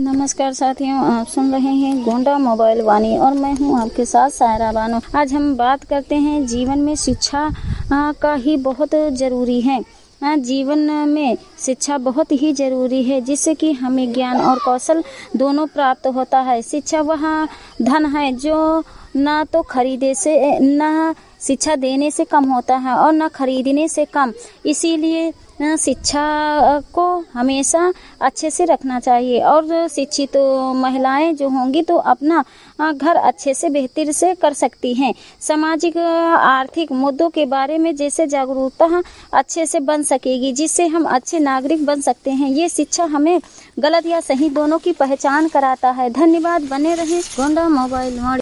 नमस्कार साथियों, आप सुन रहे हैं गोंडा मोबाइल वाणी और मैं हूं आपके साथ सायरा बानो। आज हम बात करते हैं जीवन में शिक्षा का ही बहुत ज़रूरी है। जीवन में शिक्षा बहुत ही ज़रूरी है जिससे कि हमें ज्ञान और कौशल दोनों प्राप्त होता है। शिक्षा वह धन है जो ना तो खरीदे से ना शिक्षा देने से कम होता है और ना खरीदने से कम। इसीलिए शिक्षा को हमेशा अच्छे से रखना चाहिए और शिक्षित महिलाएं जो होंगी तो अपना घर अच्छे से बेहतर से कर सकती हैं। सामाजिक आर्थिक मुद्दों के बारे में जैसे जागरूकता अच्छे से बन सकेगी जिससे हम अच्छे नागरिक बन सकते हैं। ये शिक्षा हमें गलत या सही दोनों की पहचान कराता है। धन्यवाद। बने रहें गोंडा मोबाइल वाणी।